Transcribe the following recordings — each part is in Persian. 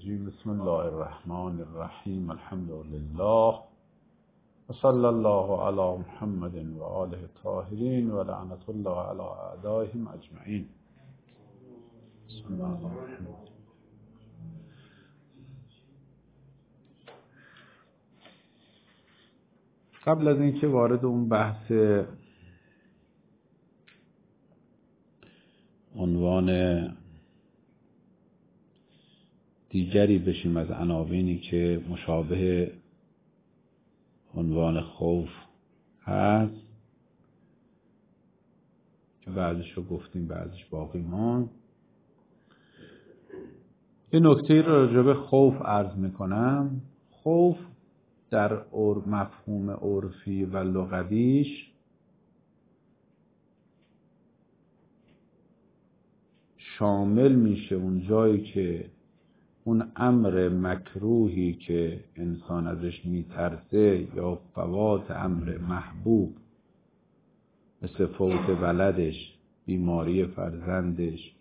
بسم الله الرحمن الرحیم. الحمد لله و صلی الله علی محمد و آله الطاهرین و لعنت الله علی اعدائهم اجمعین. بسم الله الرحمن الرحیم. قبل از اینکه وارد اون بحث عنوان دیگری بشیم از عناوینی که مشابه عنوان خوف هست که بعضیش رو گفتیم بعضیش باقی ماند، یه نکته رو راجع به خوف عرض میکنم. خوف در مفهوم عرفی و لغویش شامل میشه اون جایی که اون امر مکروهی که انسان ازش میترسه یا فوات امر محبوب مثل فوت ولدش، بیماری فرزندش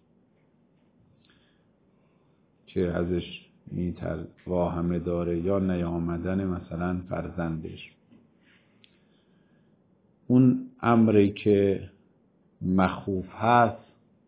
که ازش واهمه داره، یا نیامدن مثلا فرزندش، اون امری که مخوف هست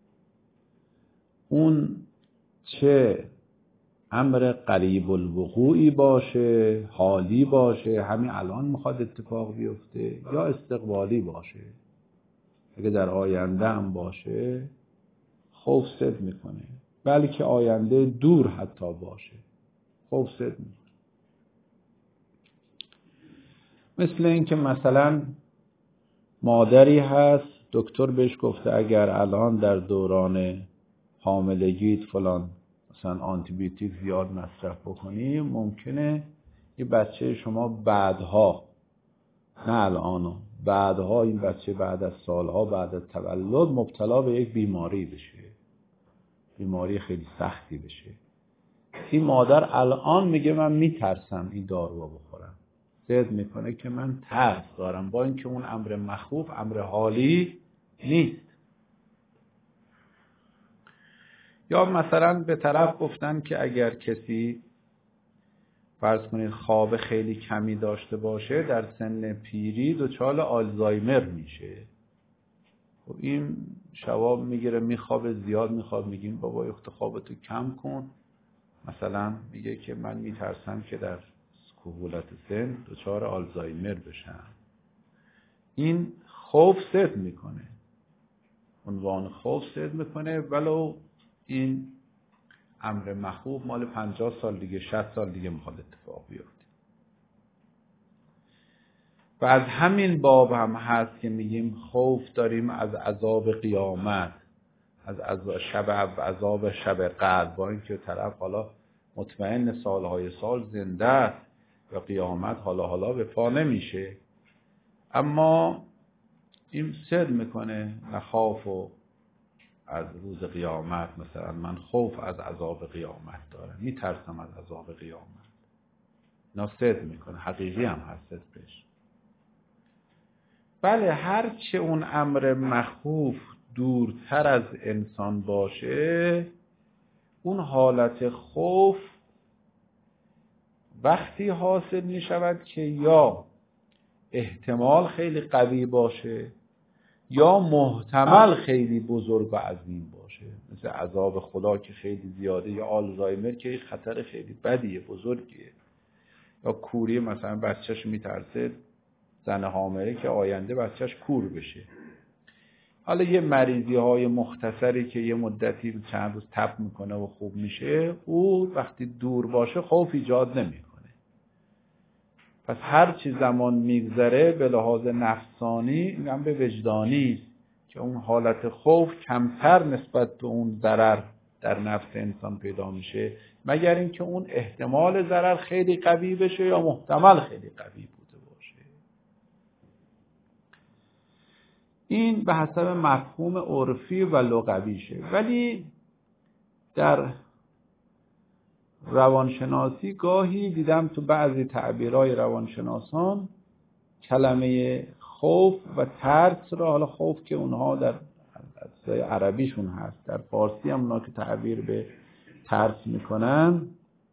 اون چه امر قریب الوقوعی باشه، حالی باشه، همین الان میخواد اتفاق بیفته، یا استقبالی باشه، اگه در آینده هم باشه خوف صد میکنه، بلکه آینده دور حتی باشه خوف صد میکنه. مثل اینکه مثلا مادری هست دکتر بهش گفته اگر الان در دوران حاملگیت فلان مثلا آنتی بیوتیک زیاد مصرف بکنی ممکنه یه بچه شما بعدها، نه الانو، بعدها این بچه بعد از سالها بعد از تولد مبتلا به یک بیماری بشه، بیماری خیلی سختی بشه. این مادر الان میگه من میترسم این دارو رو بخورم، ضد میکنه که من ترس دارم، با اینکه اون امر مخوف امر حالی نیست. یا مثلا به طرف گفتن که اگر کسی فرض کنید خواب خیلی کمی داشته باشه در سن پیری دچار آلزایمر میشه. خب این شواب میگیره، میخوابه زیاد میخواب، میگیم بابا اخت خوابتو کم کن. مثلا میگه که من میترسم که در کهولت سن دچار آلزایمر بشم. این خوف صد میکنه، عنوان خوف صد میکنه، ولو این امر مخوف مال 50 سال دیگه 60 سال دیگه میخواد اتفاق بیفته. و از همین باب هم هست که میگیم خوف داریم از عذاب قیامت، از عذاب شب قدر، با اینکه طرف حالا مطمئن سالهای سال زنده است و قیامت حالا به پا نمیشه، اما این صد میکنه نخافو از روز قیامت. مثلا من خوف از عذاب قیامت دارم، میترسم از عذاب قیامت. نصد میکنه، حقیقی هم هست بهش. بله، هرچه اون امر مخوف دورتر از انسان باشه اون حالت خوف وقتی حاصل میشود که یا احتمال خیلی قوی باشه یا محتمل خیلی بزرگ و عظیم باشه، مثل عذاب خدا که خیلی زیاده، یا آلزایمر که خطر خیلی بدیه، بزرگیه، یا کوری مثلا بچهش میترسه، زن حامله که آینده بچهش کور بشه. حالا یه مریضی های مختصری که یه مدتی چند روز تب میکنه و خوب میشه، او وقتی دور باشه خوف ایجاد نمیکنه. پس هر چی زمان میگذره به لحاظ نفسانی این هم به وجدانی است که اون حالت خوف کمتر نسبت به اون ضرر در نفس انسان پیدا میشه، مگر اینکه اون احتمال ضرر خیلی قوی بشه یا محتمل خیلی قوی بوده باشه. این به حسب مفهوم عرفی و لغویشه. ولی در روانشناسی گاهی دیدم تو بعضی تعبیرهای روانشناسان کلمه خوف و ترس را، حالا خوف که اونها در عربیشون هست، در فارسی هم اونا که تعبیر به ترس میکنن،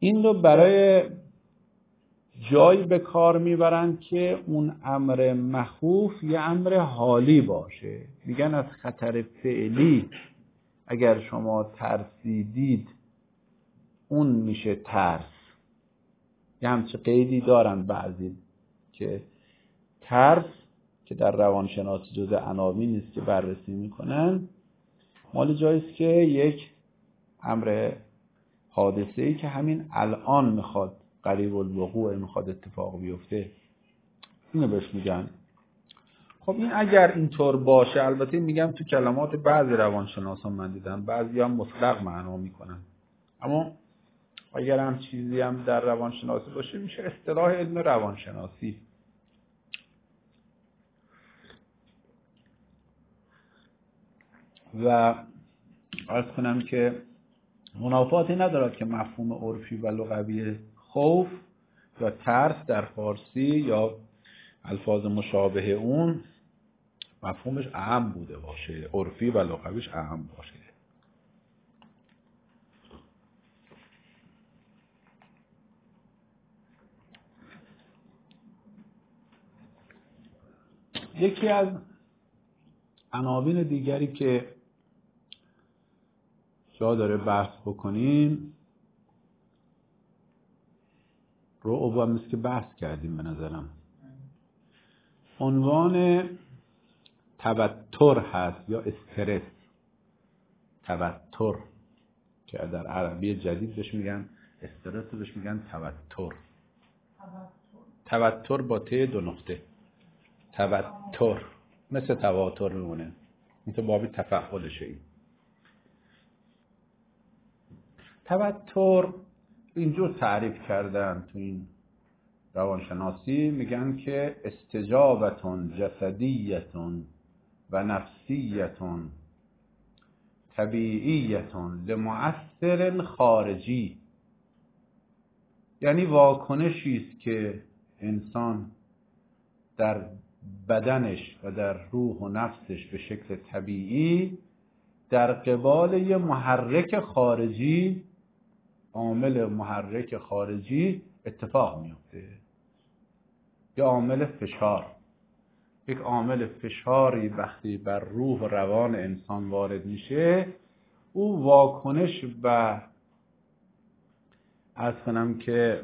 این رو برای جایی به کار میبرن که اون امر مخوف یه امر حالی باشه. میگن از خطر فعلی اگر شما ترسیدید اون میشه ترس. یه همچه قیدی دارن بعضی که ترس که در روانشناسی جزء عناوین نیست که بررسی میکنن، مال جاییست که یک امر حادثه‌ای که همین الان میخواد قریب الوقوع میخواد اتفاق بیفته، اینو بهش میگن. خب این اگر اینطور باشه، البته میگم تو کلمات بعضی روانشناسان من دیدم بعضی هم مطلق معنا میکنن، اما اگر هم چیزی هم در روانشناسی باشه میشه اصطلاح علم روانشناسی. و عرض کنم که منافاتی ندارد که مفهوم عرفی و لغوی خوف یا ترس در فارسی یا الفاظ مشابه اون مفهومش اعم بوده باشه، عرفی و لغویش اعم باشه. یکی از عناوین دیگری که جا داره بحث بکنیم رعب هم است که بحث کردیم به نظرم. عنوان توتر هست یا استرس. توتر که در عربی جدید بهش میگن استرس، بهش میگن توتر. توتر با ت دو نقطه. توتر مثل تواتر میمونه، مثل بابی تفعلشه. این توتر اینجور تعریف کردن تو این روانشناسی، میگن که استجابتون جسدیتون و نفسیتون طبیعیتون لمؤثر خارجی، یعنی واکنشی است که انسان در بدنش و در روح و نفسش به شکل طبیعی در قبال یه محرک خارجی، عامل محرک خارجی اتفاق میفته. یا عامل فشار، یک عامل فشاری وقتی بر روح و روان انسان وارد میشه، او واکنش و عرض کنم که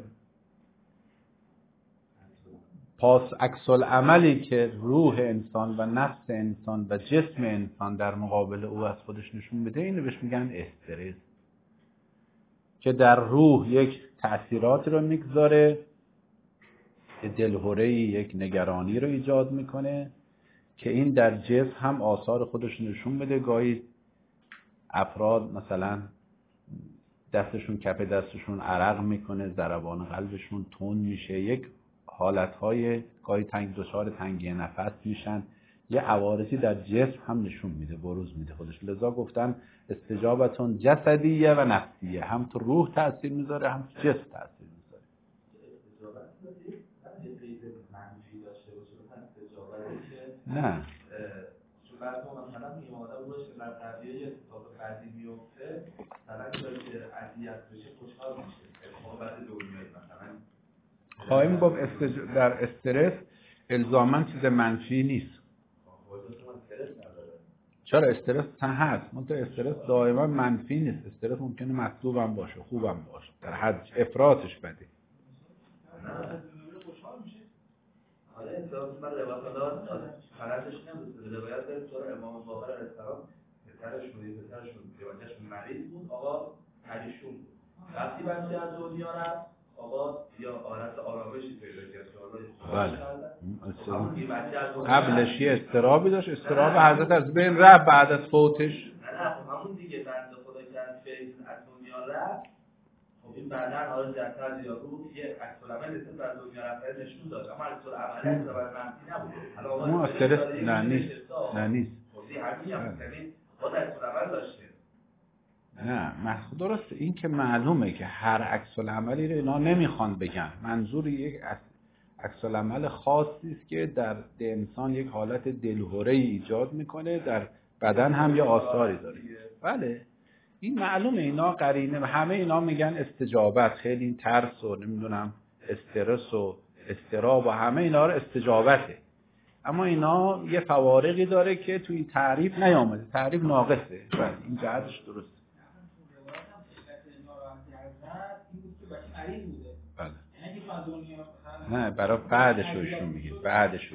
عکس العملی که روح انسان و نفس انسان و جسم انسان در مقابل او از خودش نشون بده، اینو بهش میگن استرس، که در روح یک تأثیرات رو میگذاره، دلهره‌ای، یک نگرانی رو ایجاد میکنه که این در جسم هم آثار خودش نشون بده. گاهی افراد مثلا دستشون، کف دستشون عرق میکنه، ضربان قلبشون تند میشه، یک حالتهای گاهی دچار تنگی نفس میشن، یه عوارضی در جسم هم نشون میده، بروز میده خودش. لذا گفتن استجابتون جسدیه و نفسیه، هم تو روح تأثیر میذاره هم تو جسم تأثیر میذاره. نه چون بعد ما مثلا میگیم آدم روش که در طبیعه یه اتفاق بعدی میفته، مثلا که اذیت بشه خوشحال میشه، اتفاق بعد دنیایی مثلا خواهیم گفت در استرس الزاماً چیز منفی نیست. چرا استرس هست، منتها استرس دائما منفی نیست. استرس ممکنه مطلوب هم باشه، خوب هم باشه، در حد افراطش بده. حالا انتظار من لباسدار فرضش نمی‌دونه، باید به طور امام باقر علیه السلام پسرشون دیوانه‌شون مریض بود، آقا پریشون بود. وقتی بچه از دنیا رفت، آقا یا حالت آرامشی پیدا کرد. بله. قبلش یه اضطرابی داشت، اضطراب حضرت از بین رفت بعد از فوتش. نه همون دیگه بنده خدا که از دنیا رفت، خب این بعدن حالا جسد یا روح یه عکس العمل نسبت به دنیا رفتن نشون داد، اما عکس العمل اصلا منفی نبود. اما استرس نه نیست. خودی همین هم یعنی خود عکس العمل داشته. نه درست، این که معلومه که هر عکس العملی رو اینا نمیخوان بگن. منظور یک عکس العمل خاصی است که در انسان یک حالت دلهره‌ای ایجاد میکنه، در بدن هم یه آثاری داره. بله این معلومه اینا قرینه، همه اینا میگن استجابت، خیلی این ترس و نمیدونم استرس و استراب و همه اینا رو استجابته، اما اینا یه فوارقی داره که توی تعریف نیامده، تعریف ناقصه. بله این جهتش درسته. بله نه برای بعدش روشون میگه، بعدش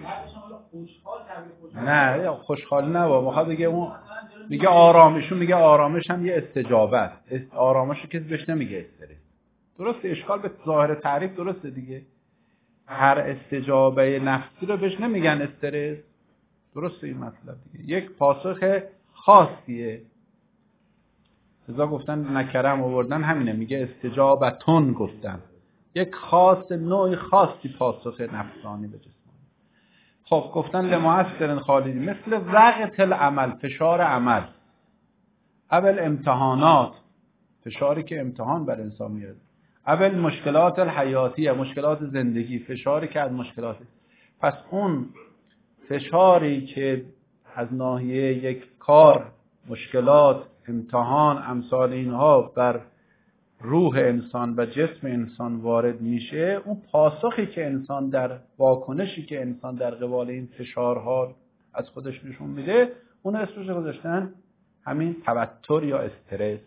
نه خوشحال نه با میخواد بگه اون میگه آرامشون، میگه آرامش هم یه استجابت، آرامش رو کسی بهش نمیگه استرس. درسته، اشکال به ظاهر تعریف درسته دیگه، هر استجابه نفسی رو بهش نمیگن استرس. درسته این مطلب دیگه، یک پاسخ خاصیه. ازا گفتن نکرم آوردن همینه، میگه استجابتون گفتن، یک خاص نوع خاصی پاسخ نفسانی به جسمانی. خب گفتن لمؤثر خالدی مثل وقت العمل، فشار عمل، اول امتحانات، فشاری که امتحان بر انسان میاد، اول مشکلات الحیاتی، مشکلات زندگی، فشاری که از مشکلات. پس اون فشاری که از ناحیه یک کار، مشکلات، امتحان، امثال اینها بر روح انسان و جسم انسان وارد میشه، اون پاسخی که انسان در واکنشی که انسان در قبال این فشارها از خودش نشون میده، اون اسمش گذاشتن همین توتر یا استرس.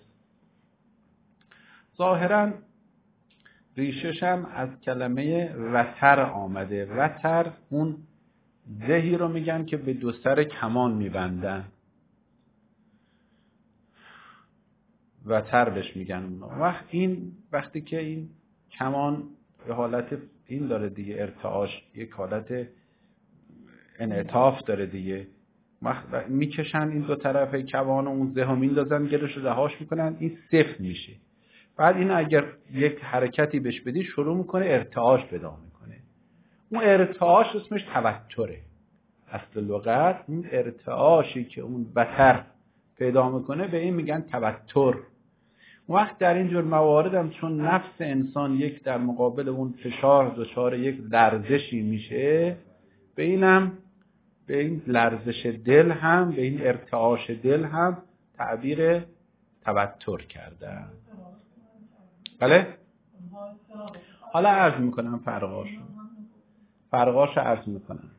ظاهرا ریشش هم از کلمه وتر آمده. وتر اون زهی رو میگن که به دو سر کمان میبندن، وتر بهش میگن اونا. وقتی که این کمان به حالت این داره دیگه، ارتعاش، یک حالت انعطاف داره دیگه، میکشن این دو طرف کمان و اون زه رو میندازن گلش رو رهاش میکنن، این سفت میشه. بعد این اگر یک حرکتی بهش بدی شروع میکنه ارتعاش پیدا میکنه، اون ارتعاش اسمش توتره. اصل لغت اون ارتعاشی که اون وتر پیدا میکنه به این میگن توتر. وقت در این جور موارد هم چون نفس انسان یک در مقابل اون فشار دچار یک لرزشی میشه، به این لرزش دل هم، به این ارتعاش دل هم تعبیر توتر کردن. بله؟ حالا عرض میکنم فرقاش عرض میکنم.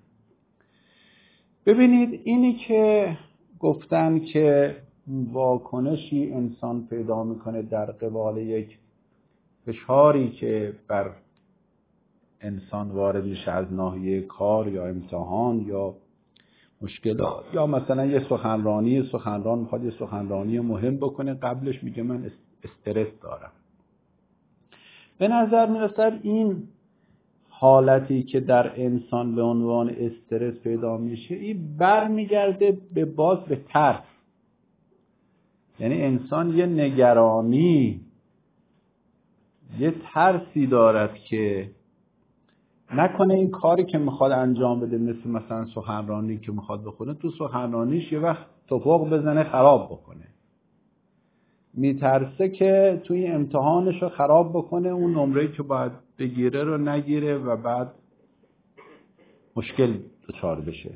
ببینید اینی که گفتن که واکنشی انسان پیدا میکنه در قبال یک فشاری که بر انسان وارد میشه از ناحیه کار یا امتحان یا مشکلات، یا مثلا یه سخنران میخواد یه سخنرانی مهم بکنه، قبلش میگه من استرس دارم. به نظر میرسد این حالتی که در انسان به عنوان استرس پیدا میشه، این برمیگرده به ترس. یعنی انسان یه نگرانی، یه ترسی دارد که نکنه این کاری که میخواد انجام بده، مثلا سخنرانی که میخواد بکنه، تو سخنرانیش یه وقت توپق بزنه خراب بکنه. میترسه که توی امتحانش رو خراب بکنه، اون نمره‌ای که باید بگیره رو نگیره و بعد مشکل دچار بشه.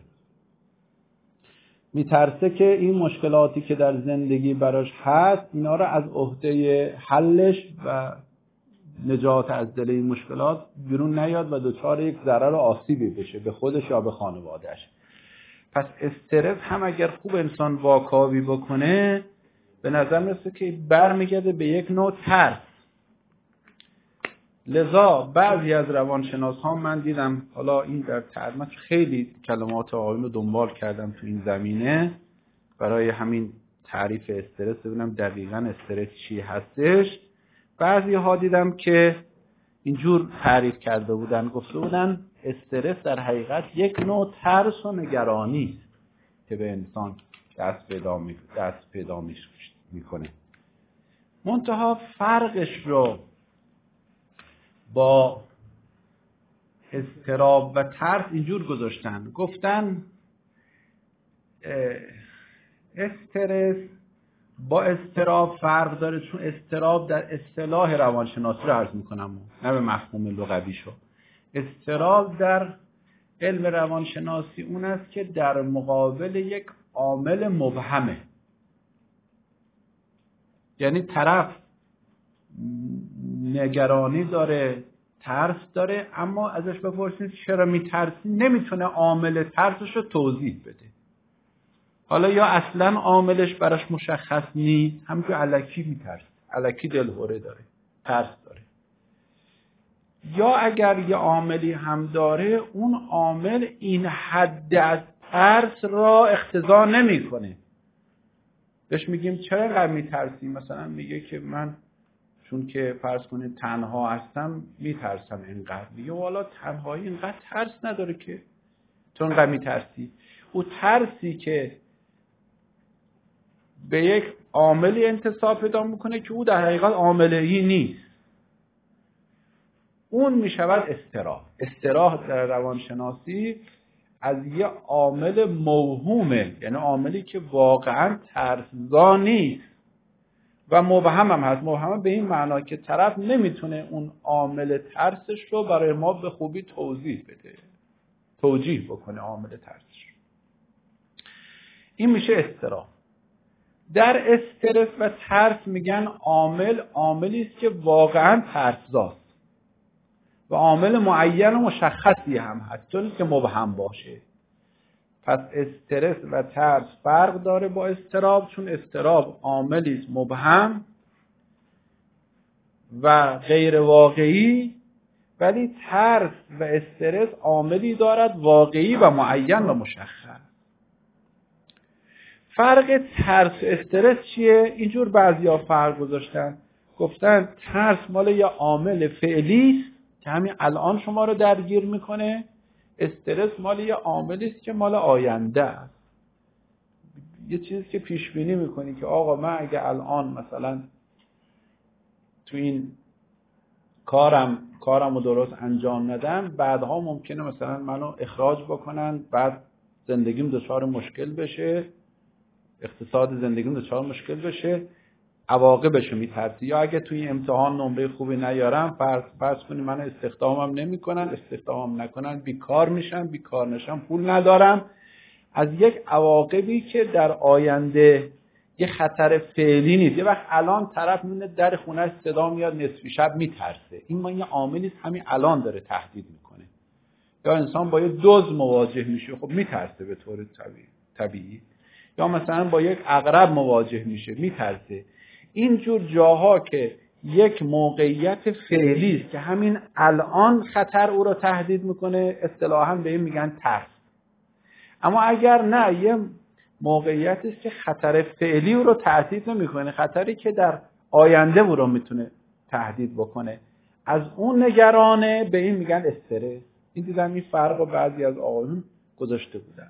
میترسه که این مشکلاتی که در زندگی براش هست، اینا رو از عهده حلش و نجات از دل این مشکلات بیرون نیاد و دچار یک ضرر و آسیبی بشه به خودش یا به خانواده‌اش. پس استرس هم اگر خوب انسان واکاوی بکنه، به نظر میرسه که برمیگرده به یک نوع ترس. لذا بعضی از روانشناس ها من دیدم، حالا این در ترجمه خیلی کلمات آقایون رو دنبال کردم تو این زمینه برای همین تعریف استرس، ببینم دقیقاً استرس چی هستش. بعضی ها دیدم که اینجور تعریف کرده بودن، گفته بودن استرس در حقیقت یک نوع ترس و نگرانی است که به انسان دست پیدا میکنه. منتها فرقش رو با اضطراب و ترس اینجور گذاشتن، گفتن استرس با اضطراب فرق داره، چون اضطراب در اصطلاح روانشناسی رو عرض میکنم، نه به مفهوم لغویشو. اضطراب در علم روانشناسی اون است که در مقابل یک عامل مبهمه. یعنی طرف نگرانی داره، ترس داره، اما ازش بپرسید چرا میترسی، نمیتونه عامل ترسش رو توضیح بده. حالا یا اصلا عاملش براش مشخص نیست، همینجور الکی میترسه، الکی دلهوره داره، ترس داره. یا اگر یه عاملی هم داره، اون عامل این حد از ترس را اقتضا نمیکنه. بهش میگیم چرا اینقدر میترسی؟ مثلا میگه که من چون که فرض کنید تنها هستم میترسم اینقدر. میگه والا تنهایی اینقدر ترس نداره که تو اینقدر میترسی. او ترسی که به یک عاملی انتساب پیدا میکنه که او در حقیقت عاملی نیست، اون میشود اضطراب. اضطراب در روانشناسی از یه عامل موهومه، یعنی عاملی که واقعا ترسزا نیست و مبهم هم هست. مبهم به این معنا که طرف نمیتونه اون عامل ترسش رو برای ما به خوبی توضیح بده، توجیه بکنه عامل ترسش. این میشه اضطراب. در استرس و ترس میگن عاملی است که واقعا ترسزاست و عامل معین و مشخصی هم هست، چون که مبهم باشه. پس استرس و ترس فرق داره با اضطراب، چون اضطراب عاملی است مبهم و غیر واقعی، ولی ترس و استرس عاملی دارد واقعی و معین و مشخص. فرق ترس و استرس چیه؟ اینجور بعضیا فرق گذاشتن، گفتن ترس مال یه عامل فعلی است که همین الان شما رو درگیر میکنه، استرس مال یه عاملی است که مال آینده است، یه چیزی که پیش بینی میکنی که آقا من اگه الان مثلا تو این کارمو درست انجام ندم، بعدها ممکنه مثلا منو اخراج بکنن، بعد زندگیم دچار مشکل بشه، اقتصاد زندگیم دچار مشکل بشه، عواقبش رو میترسی. یا اگه توی امتحان نمره خوبی نیارم، فرض کنی منو استخدامم نمیکنن، استخدامم نکنن بیکار میشم، بیکار نشم پول ندارم، از یک عواقبی که در آینده یه خطر فعلی نیست. یه وقت الان طرف میونه در خونه‌اش صدا میاد نصف شب میترسه، این ما یه عاملی است همین الان داره تهدید میکنه. یا انسان با یه دزد مواجه میشه، خب میترسه به طور طبیعی. یا مثلا با یک عقرب مواجه میشه، میترسه. اینجور جاها که یک موقعیت فعلی است که همین الان خطر او را تهدید میکنه، اصطلاحاً به این میگن ترس. اما اگر نه، یه موقعیتی است که خطر فعلی او را تهدید نمیکنه، خطری که در آینده او را میتونه تهدید بکنه، از اون نگرانه، به این میگن استرس. این دیدم این فرق رو بعضی از آقایون گذاشته بودن.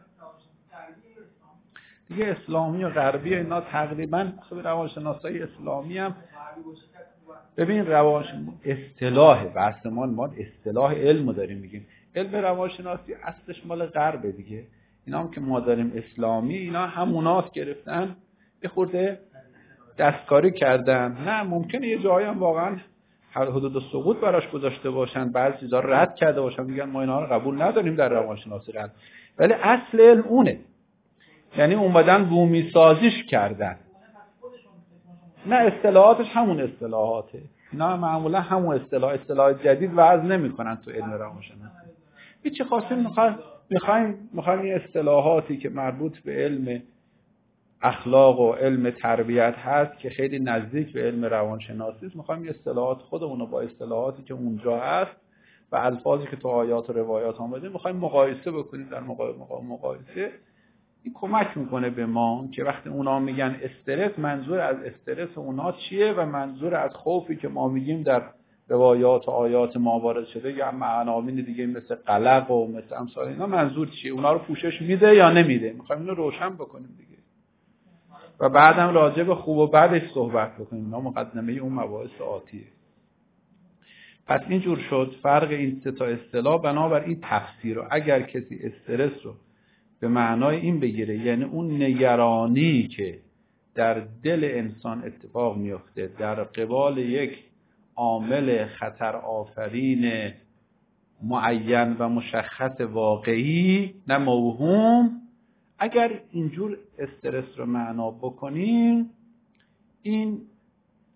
دیگه اسلامی و غربی اینا تقریبا خب روانشناسای اسلامی هم ببین اصطلاح بحث ما اصطلاح علمو داریم میگیم. علم روانشناسی اصلش مال غربه دیگه. اینا هم که ما داریم اسلامی، اینا همونات گرفتن یه خورده دستکاری کردن. نه ممکنه یه جایی هم واقعا حدود سقوط براش گذاشته باشن، بعضی چیزا رد کرده باشن، میگن ما اینا رو قبول نداریم در روانشناسی رد، ولی اصل علم اونه. یعنی اومدن بومی سازیش کردن. نه اصطلاحاتش همون اصطلاحاته، اینا معمولا همون اصطلاح جدید وضع نمی‌کنن تو علم روانشناسی. هیچ خاصی می‌خوایم این اصطلاحاتی که مربوط به علم اخلاق و علم تربیت هست که خیلی نزدیک به علم روانشناسی است، می‌خوایم اصطلاحات خودمون رو با اصطلاحاتی که اونجا هست و الفاظی که تو آیات و روایات آمده می‌خوایم مقایسه بکنیم. در مقایسه این کمک میکنه به ما که وقتی اونا میگن استرس، منظور از استرس اونا چیه و منظور از خوفی که ما میگیم در روایات و آیات ما وارد شده یا عناوین دیگه مثل قلق و مثل امثال اینا منظور چیه، اونا رو پوشش میده یا نمیده. میخوایم اینو روشن بکنیم دیگه و بعدم راجع به خوب و بدش صحبت بکنیم. اینا مقدمه اون مباحث آتیه. پس اینجور شد فرق این سه تا اصطلاح. بنابراین تفسیر رو اگر کسی استرس رو به معنای این بگیره، یعنی اون نگرانی که در دل انسان اتفاق میفته در قبال یک عامل خطر آفرین معین و مشخص واقعی نه موهوم، اگر اینجور استرس رو معنا بکنیم، این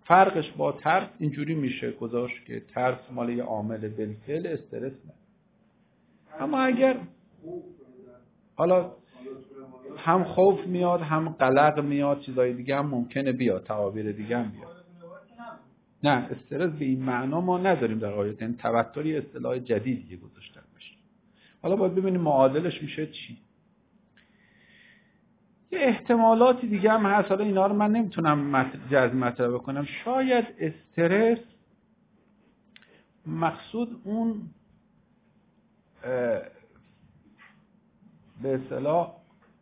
فرقش با ترس اینجوری میشه گذاشت که ترس مال یه عامل بالفعل، استرس نه. اما اگر حالا هم خوف میاد هم قلق میاد، چیزای دیگه هم ممکنه بیاد، تعابیر دیگه هم بیاد. نه استرس به این معنا ما نداریم در آیات، این توتری اصطلاح جدیدیه گذاشتن بشه. حالا باید ببینیم معادلش میشه چی. یه احتمالاتی دیگه هم هست، حالا اینا رو من نمیتونم جزم مطرح بکنم. شاید استرس مقصود اون به اصطلاح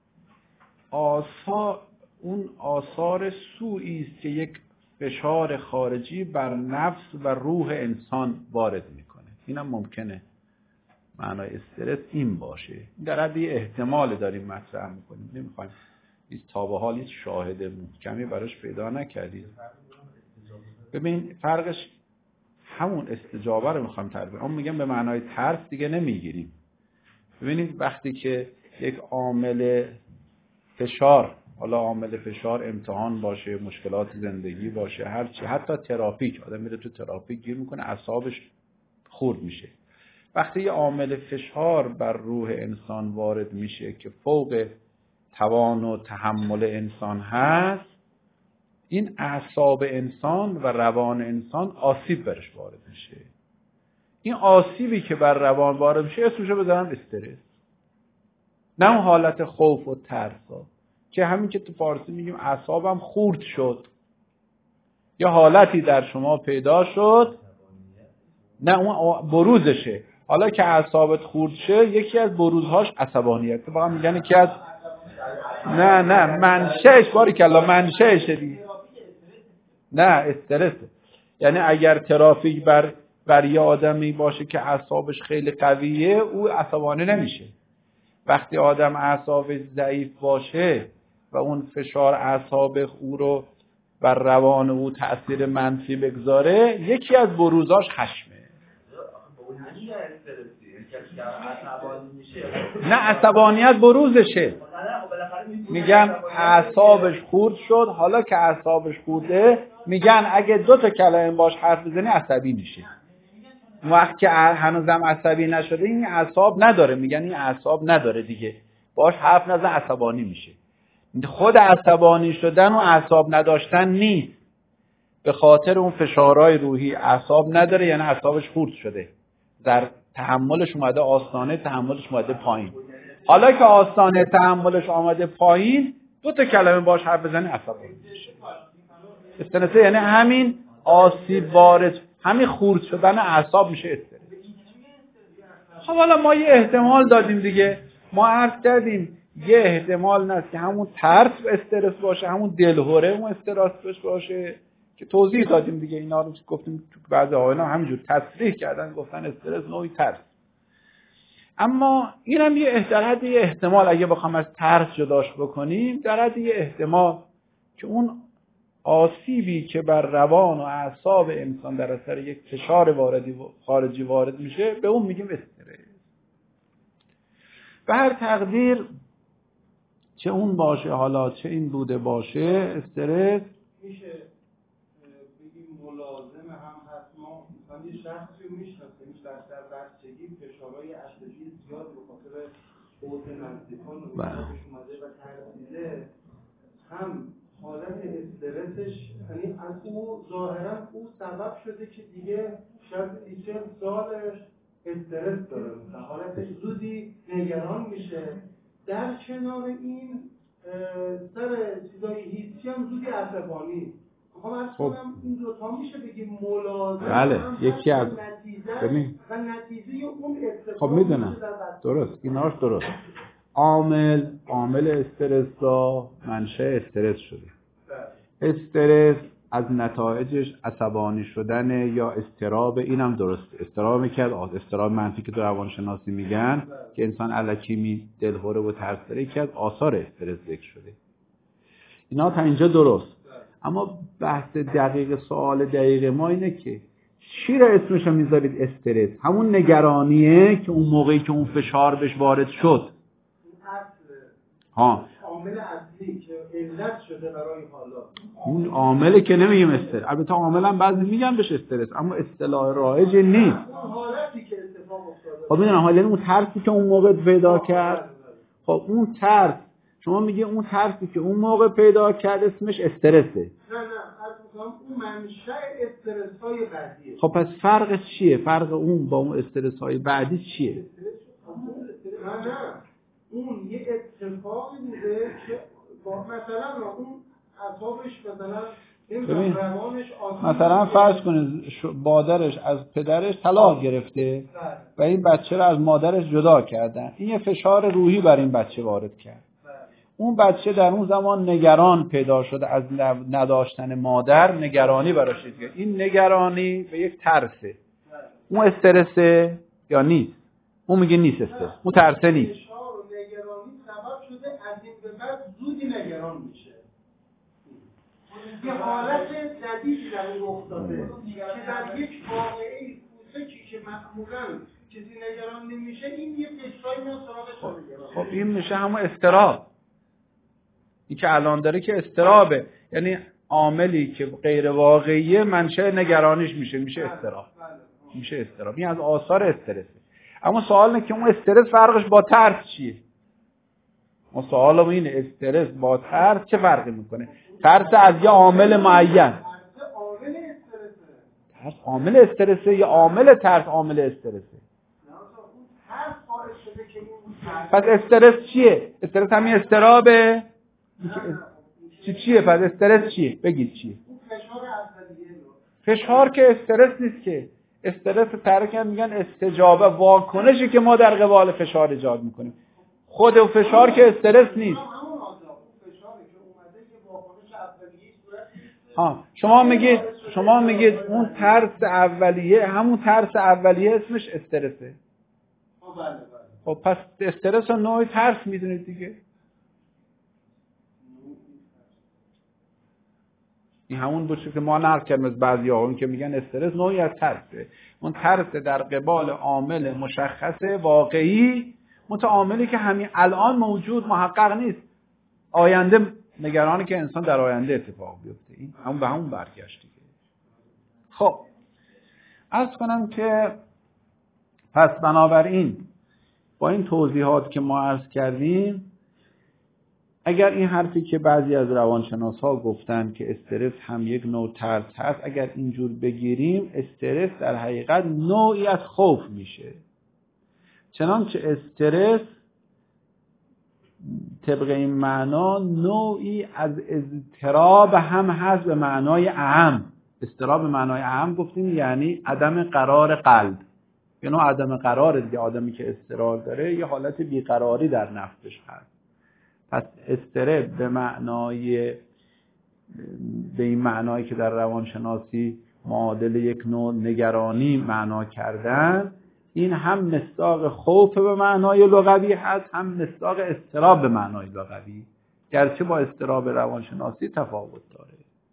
آثار سوئی است که یک فشار خارجی بر نفس و روح انسان وارد میکنه. اینم ممکنه معنای استرس این باشه. در حد یه احتمال داریم مطرح میکنیم، نمیخوایم تا به حال هیچ شاهد محکمی براش پیدا نکردیم. ببین فرقش همون استجابه رو میخوایم تعریف کنیم. اون میگم به معنای ترس دیگه نمیگیریم. ببینید وقتی که یک عامل فشار، حالا عامل فشار امتحان باشه، مشکلات زندگی باشه، هر چی، حتی ترافیک، آدم میره تو ترافیک گیر میکنه، اعصابش خورد میشه. وقتی یه عامل فشار بر روح انسان وارد میشه که فوق توان و تحمل انسان هست، این اعصاب انسان و روان انسان آسیب برش وارد میشه. این آسیبی که بر روان وارد میشه اسمشو بذارم استرس، نه اون حالت خوف و ترسا که همین که تو فارسی میگیم اعصابم خورد شد، یا حالتی در شما پیدا شد، نه اون بروزشه. حالا که اعصابت خورد شه، یکی از بروزهاش عصبانیت. واقعا میگن یکی از نه منشأش، باریکلا منشأش دیگه. نه استرس. یعنی اگر ترافیک بر یه آدمی باشه که اعصابش خیلی قویه، او عصبانی نمیشه. وقتی آدم اعصابش ضعیف باشه و اون فشار اعصاب او رو بر روان او تأثیر منفی بگذاره، یکی از بروزاش خشمه. نه عصبانیت بروزشه. میگن اعصابش خورد شد. حالا که اعصابش خورده، میگن اگه 2 تا کلمه باش حرف بزنی عصبی میشه. وقتی که هنوزم عصبی نشده، این اعصاب نداره، میگن این اعصاب نداره دیگه، باش حرف نزن، عصبانی میشه. خود عصبانی شدن و اعصاب نداشتن نیست، به خاطر اون فشارهای روحی اعصاب نداره، یعنی اعصابش خورد شده، در تحملش اومده آستانه تحملش اومده پایین. حالا که آستانه تحملش آمده پایین، 2 تا کلمه باش حرف بزنی عصبانی میشه. استرس یعنی همین آسیب وارد، همین خورد شدن اعصاب میشه استرس. خب حالا ما یه احتمال دادیم دیگه، ما عرض کردیم یه احتمال هست که همون ترس استرس باشه، همون دلهوره اون استرس باشه، که توضیح دادیم دیگه. اینا رو گفتیم تو بعضی آیات همینجور تصریح کردن، گفتن استرس نوعی ترس. اما اینم یه احتمال، اگه بخوام از ترس جداش بکنیم، در حد یه احتمال که اون آسیبی که بر روان و اعصاب انسان در اثر یک فشار خارجی وارد میشه، به اون میگیم استرس. به هر تقدیر چه اون باشه، حالا چه این بوده باشه، استرس میشه بگیم ملازم هم هست. ما مثلا یه شخصی رو میشناسیم در بچگی فشارهای عصبی زیاد به خاطر فوت نزدیکان و پیش اومده و ترسیده، هم حالت استرسش، یعنی از او ظاهرا او سبب شده که دیگه شاید 30 سالش استرس داره، حالتش زودی نگران میشه. در کنار این سر چیزای حسی هم زودی عصبانی. خب این دوتا میشه بگیم ملازم. بله یکی از نتیجه و نتیجه اون اتفاق. خب میدونم درست، ایناش درست. عامل استرس را منشأ استرس شده. استرس از نتایجش عصبانی شدن یا اضطراب، اینم درسته. اضطراب میکرد، اضطراب منفی که تو روانشناسی میگن که انسان الکی دلهوره و ترس داره، یکی از آثار استرس ذکر شده. اینا تا اینجا درست. اما بحث دقیق، سوال دقیق ما اینه که چی را اسمشو میذارید استرس؟ همون نگرانیه که اون موقعی که اون فشار بهش وارد شد. عامل اصلی که علت شده برای حالات. اون عامله که نمیگیم استرس، البته عاملا بعضی میگن بهش استرس، اما اصطلاح رایج نیست. اون حالتی که اتفاق افتاده. خب میدونم حالا اون ترسی که اون موقع پیدا کرد، خب اون ترس شما میگه اون ترسی که اون موقع پیدا کرد اسمش استرسه. نه اون منشأ استرس های بعدیه. خب پس فرقش چیه؟ فرق اون با اون استرس های بعدی چیه؟ نه اون یه اتفاقی بوده که مثلا اون اعصابش مثلا فرض کنید مادرش از پدرش طلاق گرفته و این بچه رو از مادرش جدا کردن، این یه فشار روحی بر این بچه وارد کرد. اون بچه در اون زمان نگران پیدا شده از نداشتن مادر، نگرانی براش دیگه. این نگرانی به یک ترسه. اون استرسه یا نیست؟ اون میگه نیست استرس. اون ترسه نیست. فشار و نگرانی سبب شده از این به بعد زودی نگران میشه. یه حالت جدیدی در اون رخ داده که در یک واقعه کوچکی که معمولاً کسی نگران نمیشه، این یه فشاری میاد سراغش نگران. خب این میشه همون اضطراب. این که الان داره که اضطرابه، یعنی عاملی که غیر واقعیه منشأ نگرانیش میشه اضطراب. میشه اضطراب. این از آثار استرسه. اما سوال اینه که اون استرس فرقش با ترس چیه؟ ما سوالمون اینه استرس با ترس چه فرقی میکنه؟ ترس از یه عامل معین. ترس عامل استرسه یا عامل ترس عامل استرسه؟ پس استرس چیه؟ استرس همین اضطرابه؟ چیه پس استرس چیه؟ بگید چیه؟ فشار که استرس نیست که. استرس ترکن میگن استجابه، واکنشی که ما در قبال فشار ایجاد میکنیم. خود و فشار که استرس نیست. شما میگید اون ترس اولیه، همون ترس اولیه اسمش استرسه. خب پس استرس رو نوع ترس میدونید دیگه. این همون باشه که ما نقل کردیم از بعضی‌ها اون که میگن استرس نوعی از ترسه. اون ترس در قبال عامل مشخص واقعی، متعاملی که همین الان موجود محقق نیست. آینده نگرانی که انسان در آینده اتفاق بیفته. این همون به همون برگشت دیگه. خب عرض کنم که پس بنابراین با این توضیحات که ما عرض کردیم، اگر این حرفی که بعضی از روانشناس‌ها گفتن که استرس هم یک نوع ترس هست، اگر اینجور بگیریم، استرس در حقیقت نوعی از خوف میشه. چنانچه استرس طبق این معنا نوعی از اضطراب هم هست به معنای اعم. اضطراب به معنای اعم گفتیم یعنی عدم قرار قلب. یه نوع عدم قرار دیگه. آدمی که اضطراب داره یه حالت بیقراری در نفسش هست. پس استرس به این معنایی که در روانشناسی معادل یک نوع نگرانی معنا کردن، این هم مصداق خوف به معنای لغوی هست، هم مصداق اضطراب به معنای لغوی، گرچه با اضطراب روانشناسی تفاوت داره.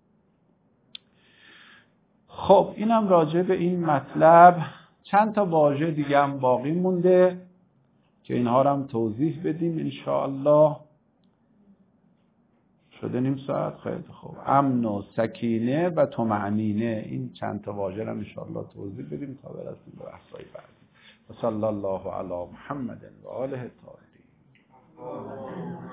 خب اینم راجع به این مطلب. چند تا واژه دیگه هم باقی مونده که اینها رو هم توضیح بدیم انشاءالله. شده نیم ساعت. خیلی خوب. امن و سکینه و طمأنینه، این چند تا واژه رو انشاءالله توضیح بدیم تا برسیم به بحث‌های بعدی. و صلی الله علی محمد و آله الطاهرین.